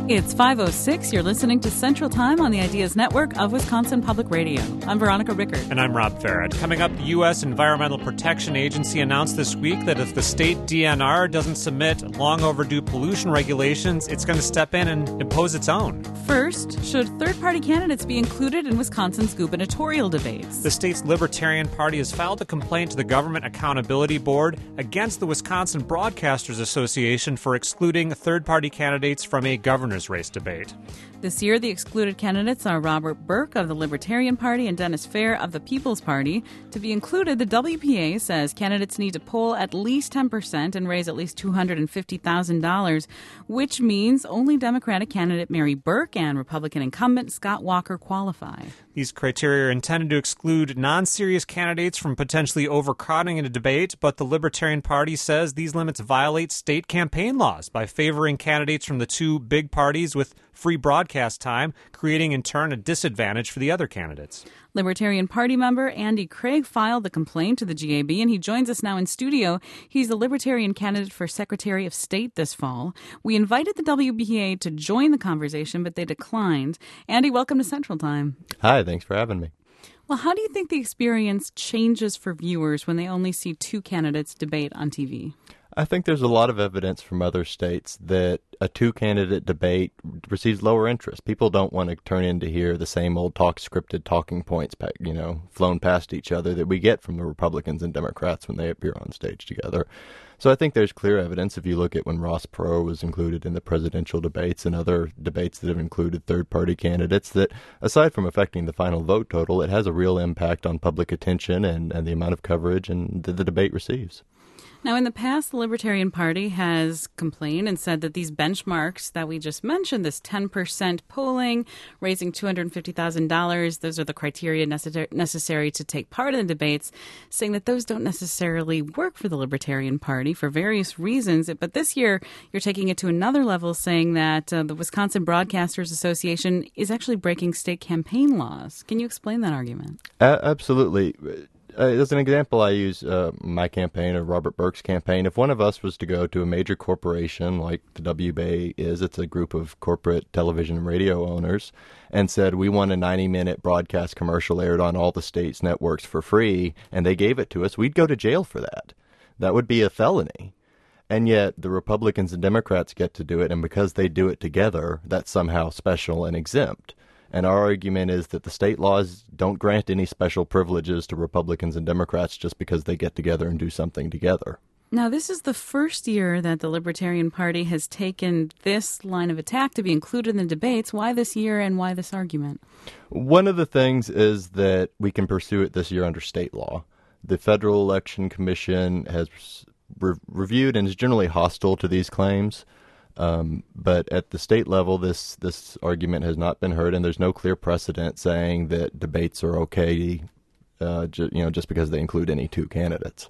It's 5:06. You're listening to Central Time on the Ideas Network of Wisconsin Public Radio. I'm Veronica Rickert. And I'm Rob Farrett. Coming up, the U.S. Environmental Protection Agency announced this week that if the state DNR doesn't submit long overdue pollution regulations, it's going to step in and impose its own. First, should third-party candidates be included in Wisconsin's gubernatorial debates? The state's Libertarian Party has filed a complaint to the Government Accountability Board against the Wisconsin Broadcasters Association for excluding third-party candidates from a governor's race debate. This year, the excluded candidates are Robert Burke of the Libertarian Party and Dennis Fair of the People's Party. To be included, the WPA says candidates need to poll at least 10% and raise at least $250,000, which means only Democratic candidate Mary Burke and Republican incumbent Scott Walker qualify. These criteria are intended to exclude non-serious candidates from potentially overcrowding in a debate, but the Libertarian Party says these limits violate state campaign laws by favoring candidates from the two big parties with free broadcast time, creating in turn a disadvantage for the other candidates. Libertarian Party member Andy Craig filed the complaint to the GAB, and he joins us now in studio. He's the Libertarian candidate for Secretary of State this fall. We invited the WPA to join the conversation, but they declined. Andy, welcome to Central Time. Hi, thanks for having me. Well, how do you think the experience changes for viewers when they only see two candidates debate on TV? I think there's a lot of evidence from other states that a two-candidate debate receives lower interest. People don't want to turn in to hear the same old scripted talking points, flown past each other that we get from the Republicans and Democrats when they appear on stage together. So I think there's clear evidence if you look at when Ross Perot was included in the presidential debates and other debates that have included third-party candidates, that aside from affecting the final vote total, it has a real impact on public attention and the amount of coverage and that the debate receives. Now, in the past, the Libertarian Party has complained and said that these benchmarks that we just mentioned, this 10% polling, raising $250,000, those are the criteria necessary to take part in the debates, saying that those don't necessarily work for the Libertarian Party for various reasons. But this year, you're taking it to another level, saying that the Wisconsin Broadcasters Association is actually breaking state campaign laws. Can you explain that argument? Absolutely. As an example, I use my campaign or Robert Burke's campaign. If one of us was to go to a major corporation like the WBA is, it's a group of corporate television and radio owners, and said, we want a 90-minute broadcast commercial aired on all the state's networks for free, and they gave it to us, we'd go to jail for that. That would be a felony. And yet the Republicans and Democrats get to do it, and because they do it together, that's somehow special and exempt. And our argument is that the state laws don't grant any special privileges to Republicans and Democrats just because they get together and do something together. Now, this is the first year that the Libertarian Party has taken this line of attack to be included in the debates. Why this year and why this argument? One of the things is that we can pursue it this year under state law. The Federal Election Commission has reviewed and is generally hostile to these claims. But at the state level, this argument has not been heard, and there's no clear precedent saying that debates are okay, just because they include any two candidates.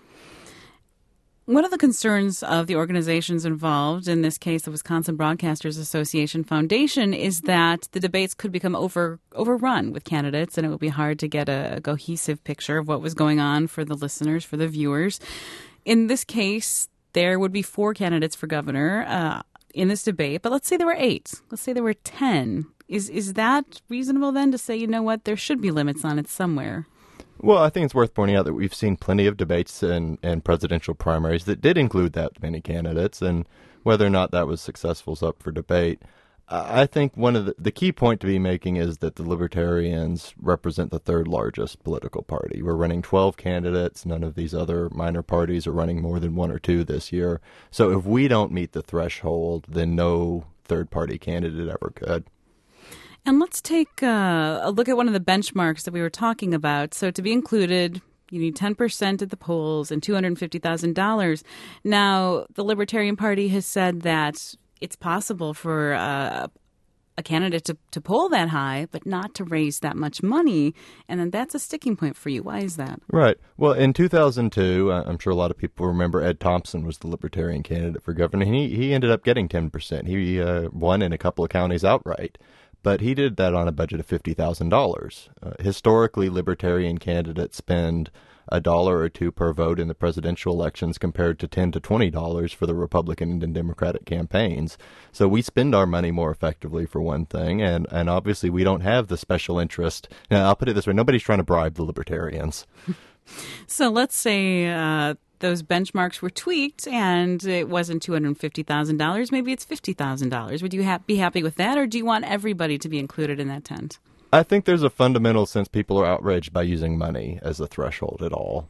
One of the concerns of the organizations involved, in this case the Wisconsin Broadcasters Association Foundation, is that the debates could become overrun with candidates, and it would be hard to get a cohesive picture of what was going on for the listeners, for the viewers. In this case, there would be 4 candidates for governor in this debate, but let's say there were 8. Let's say there were 10. Is that reasonable then to say, you know what, there should be limits on it somewhere? Well, I think it's worth pointing out that we've seen plenty of debates and presidential primaries that did include that many candidates, and whether or not that was successful is up for debate. I think one of the key point to be making is that the Libertarians represent the third largest political party. We're running 12 candidates. None of these other minor parties are running more than 1 or 2 this year. So if we don't meet the threshold, then no third-party candidate ever could. And let's take a look at one of the benchmarks that we were talking about. So to be included, you need 10% at the polls and $250,000. Now, the Libertarian Party has said that it's possible for a candidate to poll that high, but not to raise that much money. And then that's a sticking point for you. Why is that? Right. Well, in 2002, I'm sure a lot of people remember Ed Thompson was the Libertarian candidate for governor. He ended up getting 10%. He won in a couple of counties outright. But he did that on a budget of $50,000. Historically, Libertarian candidates spend $1 or $2 per vote in the presidential elections compared to $10 to $20 for the Republican and Democratic campaigns. So we spend our money more effectively, for one thing, and obviously we don't have the special interest. Now, I'll put it this way, nobody's trying to bribe the libertarians. So let's say those benchmarks were tweaked and it wasn't $250,000. Maybe it's $50,000. Would you be happy with that, or do you want everybody to be included in that tent? I think there's a fundamental sense people are outraged by using money as a threshold at all.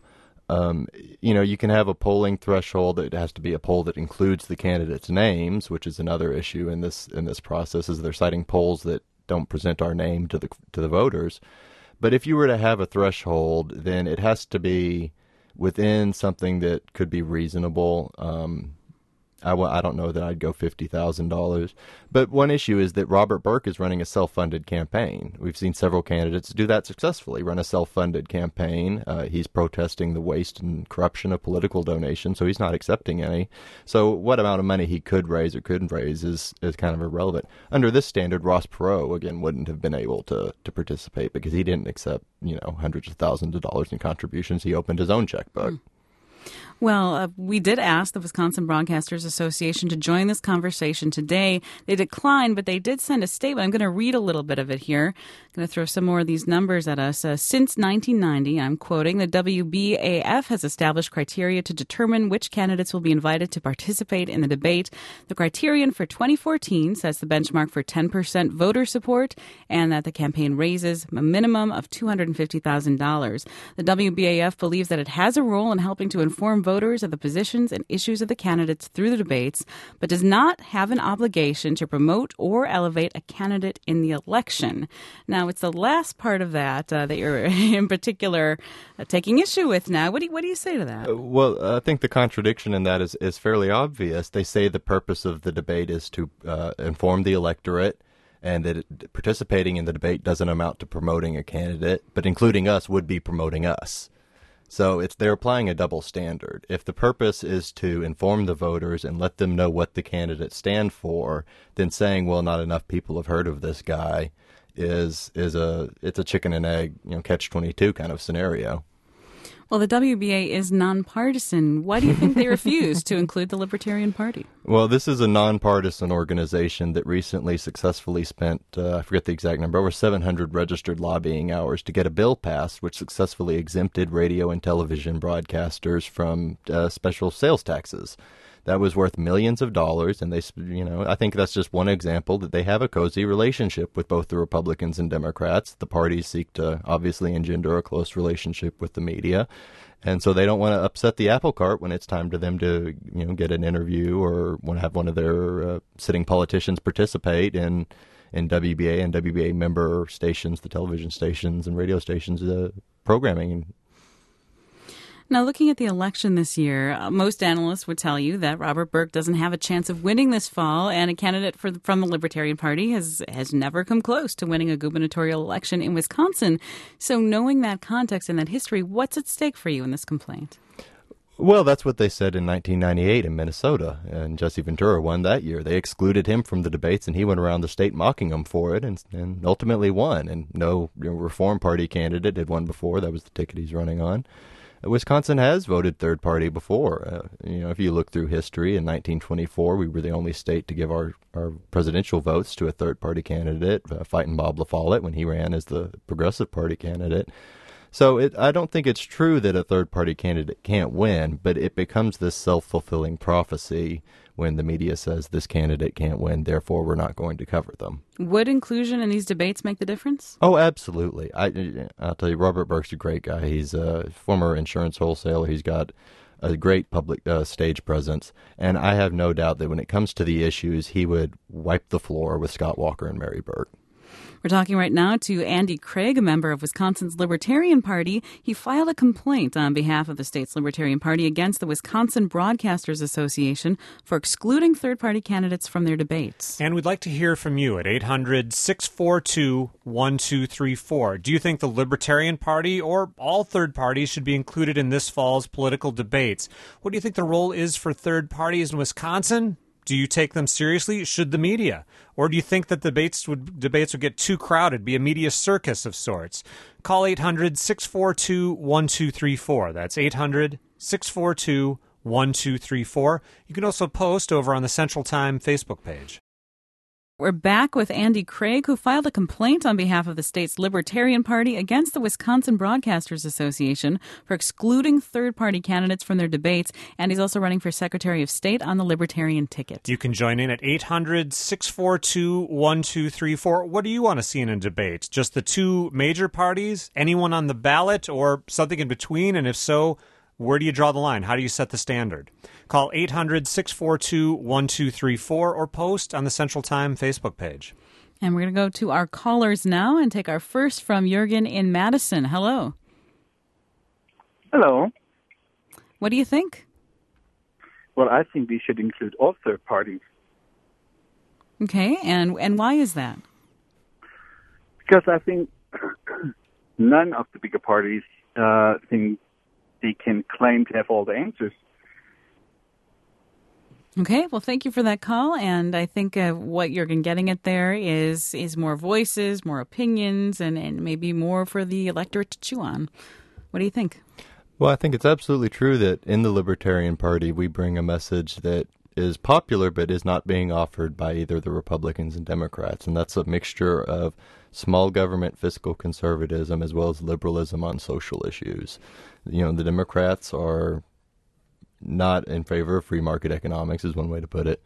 You can have a polling threshold. It has to be a poll that includes the candidates' names, which is another issue in this process, is they're citing polls that don't present our name to the voters. But if you were to have a threshold, then it has to be within something that could be reasonable. I don't know that I'd go $50,000. But one issue is that Robert Burke is running a self-funded campaign. We've seen several candidates do that successfully, run a self-funded campaign. He's protesting the waste and corruption of political donations, so he's not accepting any. So what amount of money he could raise or couldn't raise is kind of irrelevant. Under this standard, Ross Perot, again, wouldn't have been able to participate because he didn't accept, hundreds of thousands of dollars in contributions. He opened his own checkbook. Well, we did ask the Wisconsin Broadcasters Association to join this conversation today. They declined, but they did send a statement. I'm going to read a little bit of it here. I'm going to throw some more of these numbers at us. Since 1990, I'm quoting, the WBAF has established criteria to determine which candidates will be invited to participate in the debate. The criterion for 2014 sets the benchmark for 10% voter support and that the campaign raises a minimum of $250,000. The WBAF believes that it has a role in helping to inform voters of the positions and issues of the candidates through the debates, but does not have an obligation to promote or elevate a candidate in the election. Now, it's the last part of that that you're in particular taking issue with now. What do you say to that? Well, I think the contradiction in that is fairly obvious. They say the purpose of the debate is to inform the electorate, and that participating in the debate doesn't amount to promoting a candidate, but including us would be promoting us. So they're applying a double standard. If the purpose is to inform the voters and let them know what the candidates stand for, then saying, well, not enough people have heard of this guy it's a chicken and egg, catch-22 kind of scenario. Well, the WBA is nonpartisan. Why do you think they refused to include the Libertarian Party? Well, this is a nonpartisan organization that recently successfully spent, I forget the exact number, over 700 registered lobbying hours to get a bill passed which successfully exempted radio and television broadcasters from special sales taxes. That was worth millions of dollars, and I think that's just one example that they have a cozy relationship with both the Republicans and Democrats. The parties seek to obviously engender a close relationship with the media, and so they don't want to upset the apple cart when it's time to them to get an interview or want to have one of their sitting politicians participate in WBA and WBA member stations, the television stations and radio stations programming. Now, looking at the election this year, most analysts would tell you that Robert Burke doesn't have a chance of winning this fall, and a candidate from the Libertarian Party has never come close to winning a gubernatorial election in Wisconsin. So knowing that context and that history, what's at stake for you in this complaint? Well, that's what they said in 1998 in Minnesota, and Jesse Ventura won that year. They excluded him from the debates, and he went around the state mocking them for it, and ultimately won. And no Reform Party candidate had won before. That was the ticket he's running on. Wisconsin has voted third party before. If you look through history, in 1924, we were the only state to give our presidential votes to a third party candidate, fighting Bob La Follette when he ran as the Progressive Party candidate. So I don't think it's true that a third party candidate can't win, but it becomes this self-fulfilling prophecy when the media says this candidate can't win, therefore we're not going to cover them. Would inclusion in these debates make the difference? Oh, absolutely. I'll tell you, Robert Burke's a great guy. He's a former insurance wholesaler. He's got a great public stage presence, and I have no doubt that when it comes to the issues, he would wipe the floor with Scott Walker and Mary Burke. We're talking right now to Andy Craig, a member of Wisconsin's Libertarian Party. He filed a complaint on behalf of the state's Libertarian Party against the Wisconsin Broadcasters Association for excluding third-party candidates from their debates. And we'd like to hear from you at 800-642-1234. Do you think the Libertarian Party or all third parties should be included in this fall's political debates? What do you think the role is for third parties in Wisconsin? Do you take them seriously? Should the media? Or do you think that debates would get too crowded, be a media circus of sorts? Call 800-642-1234. That's 800-642-1234. You can also post over on the Central Time Facebook page. We're back with Andy Craig, who filed a complaint on behalf of the state's Libertarian Party against the Wisconsin Broadcasters Association for excluding third-party candidates from their debates, and he's also running for Secretary of State on the Libertarian ticket. You can join in at 800-642-1234. What do you want to see in a debate? Just the two major parties? Anyone on the ballot, or something in between? And if so, where do you draw the line? How do you set the standard? Call 800-642-1234 or post on the Central Time Facebook page. And we're going to go to our callers now and take our first from Jurgen in Madison. Hello. Hello. What do you think? Well, I think we should include all third parties. Okay, and why is that? Because I think none of the bigger parties think they can claim to have all the answers. Okay, well, thank you for that call, and I think what you're getting at there is more voices, more opinions, and maybe more for the electorate to chew on. What do you think? Well, I think it's absolutely true that in the Libertarian Party we bring a message that is popular but is not being offered by either the Republicans and Democrats, and that's a mixture of small government fiscal conservatism as well as liberalism on social issues. You know, the Democrats are not in favor of free market economics, is one way to put it.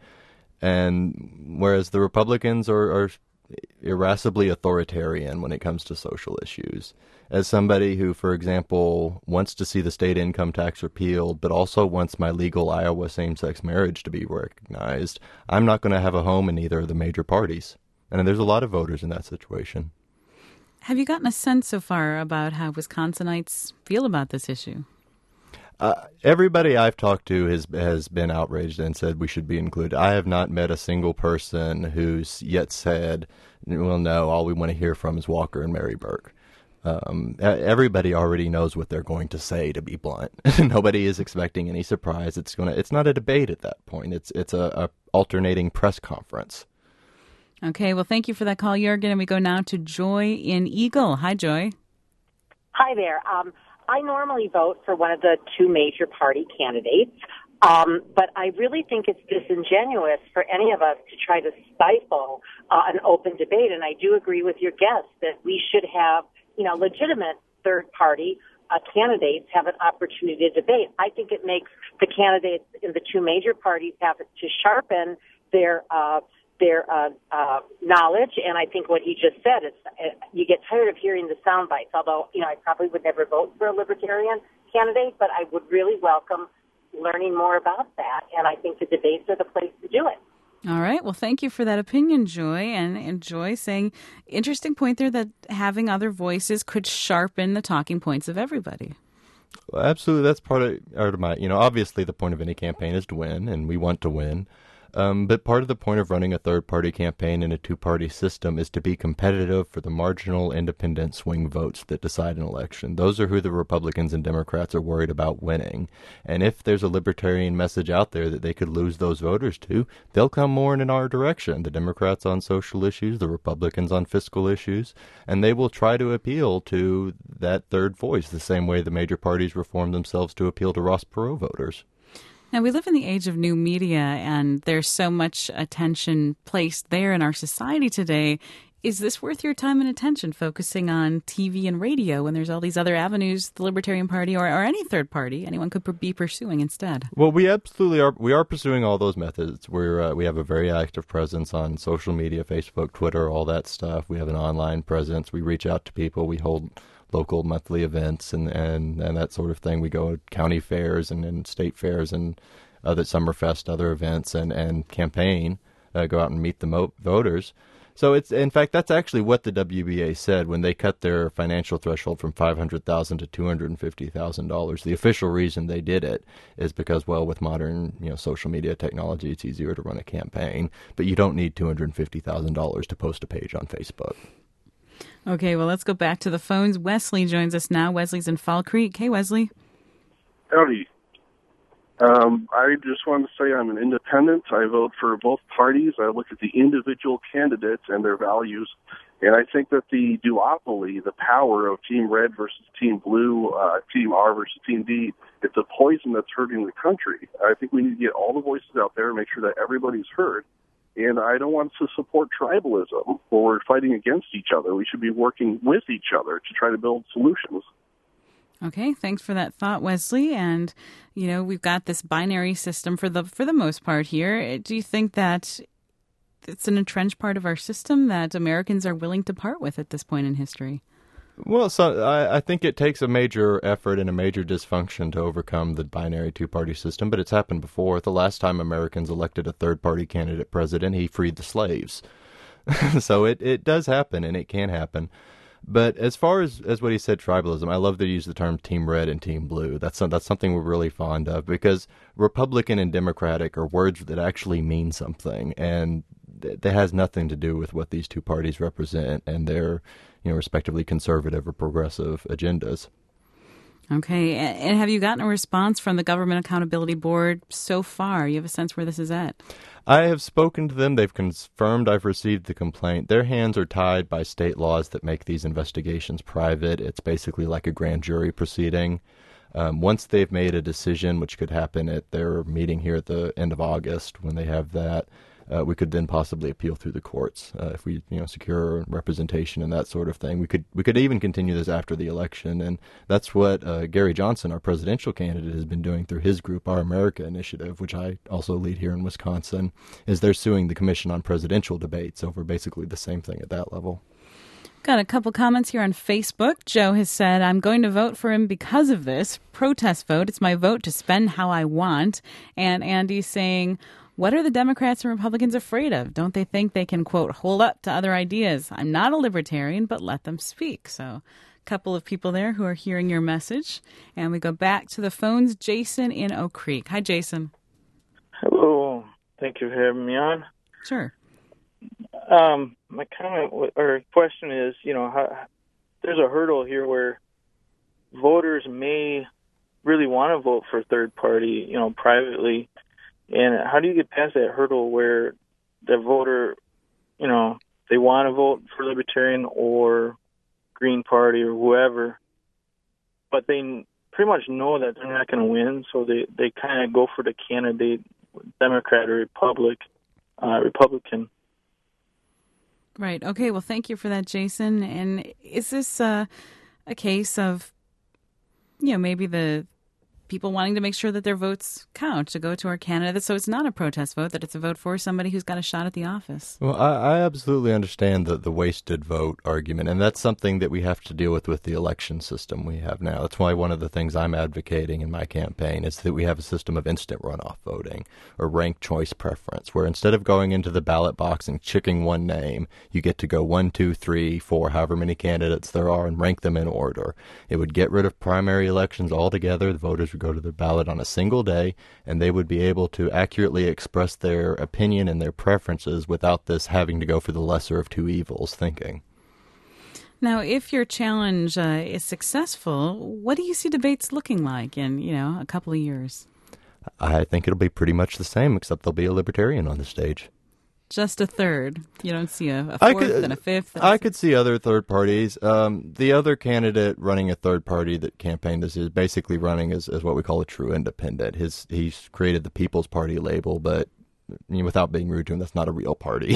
And whereas the Republicans are irascibly authoritarian when it comes to social issues. As somebody who, for example, wants to see the state income tax repealed, but also wants my legal Iowa same-sex marriage to be recognized, I'm not going to have a home in either of the major parties. And there's a lot of voters in that situation. Have you gotten a sense so far about how Wisconsinites feel about this issue? Everybody I've talked to has been outraged and said we should be included. I have not met a single person who's yet said, well, no, all we want to hear from is Walker and Mary Burke. Everybody already knows what they're going to say, to be blunt. Nobody is expecting any surprise. It's not a debate at that point. It's a alternating press conference. Okay, well, thank you for that call, Jurgen. And we go now to Joy in Eagle. Hi, Joy. Hi there. I normally vote for one of the two major party candidates, but I really think it's disingenuous for any of us to try to stifle an open debate. And I do agree with your guest that we should have, legitimate third party candidates have an opportunity to debate. I think it makes the candidates in the two major parties have to sharpen their knowledge, and I think what he just said is you get tired of hearing the sound bites, although, I probably would never vote for a libertarian candidate, but I would really welcome learning more about that, and I think the debates are the place to do it. All right. Well, thank you for that opinion, Joy. And Joy saying, interesting point there that having other voices could sharpen the talking points of everybody. Well, absolutely. That's part of my, obviously the point of any campaign is to win, and we want to win. But part of the point of running a third-party campaign in a two-party system is to be competitive for the marginal independent swing votes that decide an election. Those are who the Republicans and Democrats are worried about winning. And if there's a libertarian message out there that they could lose those voters to, they'll come more in our direction. The Democrats on social issues, the Republicans on fiscal issues, and they will try to appeal to that third voice the same way the major parties reform themselves to appeal to Ross Perot voters. Now, we live in the age of new media, and there's so much attention placed there in our society today. Is this worth your time and attention, focusing on TV and radio when there's all these other avenues the Libertarian Party or any third party, anyone could be pursuing instead? Well, we absolutely are. We are pursuing all those methods. We have a very active presence on social media, Facebook, Twitter, all that stuff. We have an online presence. We reach out to people. We hold local monthly events and that sort of thing. We go to county fairs and state fairs and other Summerfest, other events and campaign, go out and meet the voters. So it's, in fact, that's actually what the WBA said when they cut their financial threshold from $500,000 to $250,000. The official reason they did it is because, well, with modern, social media technology, it's easier to run a campaign, but you don't need $250,000 to post a page on Facebook. Okay, well, let's go back to the phones. Wesley joins us now. Wesley's in Fall Creek. Hey, Wesley. Howdy. I just want to say I'm an independent. I vote for both parties. I look at the individual candidates and their values. And I think that the duopoly, the power of Team Red versus Team Blue, Team R versus Team D, it's a poison that's hurting the country. I think we need to get all the voices out there and make sure that everybody's heard. And I don't want to support tribalism where we're fighting against each other. We should be working with each other to try to build solutions. Okay, thanks for that thought, Wesley. And, we've got this binary system for the most part here. Do you think that it's an entrenched part of our system that Americans are willing to part with at this point in history? Well, I think it takes a major effort and a major dysfunction to overcome the binary two-party system, but it's happened before. The last time Americans elected a third-party candidate president, he freed the slaves. So it does happen, and it can happen. But as far as what he said, tribalism, I love that he used the term Team Red and Team Blue. That's something we're really fond of, because Republican and Democratic are words that actually mean something, and that has nothing to do with what these two parties represent and their, respectively conservative or progressive agendas. Okay, and have you gotten a response from the Government Accountability Board so far? You have a sense where this is at? I have spoken to them. They've confirmed I've received the complaint. Their hands are tied by state laws that make these investigations private. It's basically like a grand jury proceeding. Once they've made a decision, which could happen at their meeting here at the end of August, when they have that, we could then possibly appeal through the courts if we, secure representation and that sort of thing. We could even continue this after the election, and that's what Gary Johnson, our presidential candidate, has been doing through his group, Our America Initiative, which I also lead here in Wisconsin. Is they're suing the Commission on Presidential Debates over basically the same thing at that level. Got a couple comments here on Facebook. Joe has said, I'm going to vote for him because of this. Protest vote. It's my vote to spend how I want. And Andy's saying, what are the Democrats and Republicans afraid of? Don't they think they can, quote, hold up to other ideas? I'm not a libertarian, but let them speak. So a couple of people there who are hearing your message. And we go back to the phones. Jason in Oak Creek. Hi, Jason. Hello. Thank you for having me on. Sure. My comment or question is, there's a hurdle here where voters may really want to vote for third party, privately. And how do you get past that hurdle where the voter, they want to vote for Libertarian or Green Party or whoever, but they pretty much know that they're not going to win, so they kind of go for the candidate, Democrat or Republican. Right. Okay. Well, thank you for that, Jason. And is this a case of, maybe the people wanting to make sure that their votes count to go to our candidate, so it's not a protest vote, that it's a vote for somebody who's got a shot at the office? Well, I absolutely understand the wasted vote argument, and that's something that we have to deal with the election system we have now. That's why one of the things I'm advocating in my campaign is that we have a system of instant runoff voting or ranked choice preference, where instead of going into the ballot box and checking one name, you get to go 1, 2, 3, 4, however many candidates there are, and rank them in order. It would get rid of primary elections altogether. The voters would go to their ballot on a single day, and they would be able to accurately express their opinion and their preferences without this having to go for the lesser of two evils thinking. Now, if your challenge is successful, what do you see debates looking like in, a couple of years? I think it'll be pretty much the same, except there'll be a libertarian on the stage. Just a third. You don't see a fourth and a fifth? I could see other third parties. The other candidate running a third party that campaigned this is basically running as what we call a true independent. He's created the People's Party label, but without being rude to him, that's not a real party.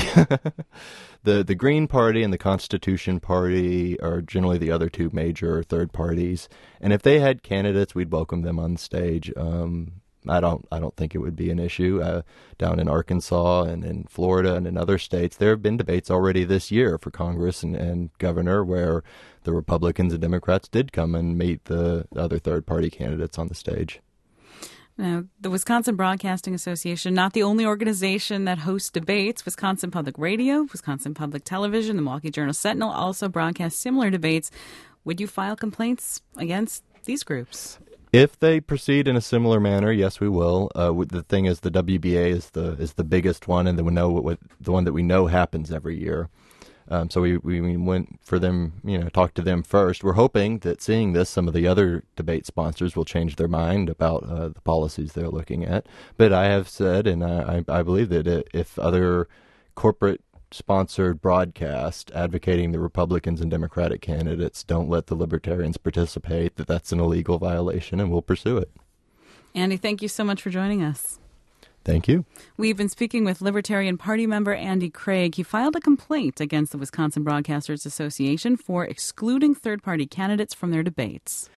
The Green Party and the Constitution Party are generally the other two major third parties. And if they had candidates, we'd welcome them on stage. I don't think it would be an issue. Down in Arkansas and in Florida and in other states, there have been debates already this year for Congress and governor where the Republicans and Democrats did come and meet the other third-party candidates on the stage. Now, the Wisconsin Broadcasting Association, not the only organization that hosts debates. Wisconsin Public Radio, Wisconsin Public Television, the Milwaukee Journal-Sentinel also broadcast similar debates. Would you file complaints against these groups? If they proceed in a similar manner, yes, we will. The thing is, the WBA is the biggest one, and the one that we know happens every year. So we went for them, talked to them first. We're hoping that seeing this, some of the other debate sponsors will change their mind about the policies they're looking at. But I have said, and I believe that if other corporate sponsored broadcast advocating the Republicans and Democratic candidates don't let the Libertarians participate, that's an illegal violation, and we'll pursue it. Andy, thank you so much for joining us. Thank you. We've been speaking with Libertarian Party member Andy Craig. He filed a complaint against the Wisconsin Broadcasters Association for excluding third-party candidates from their debates.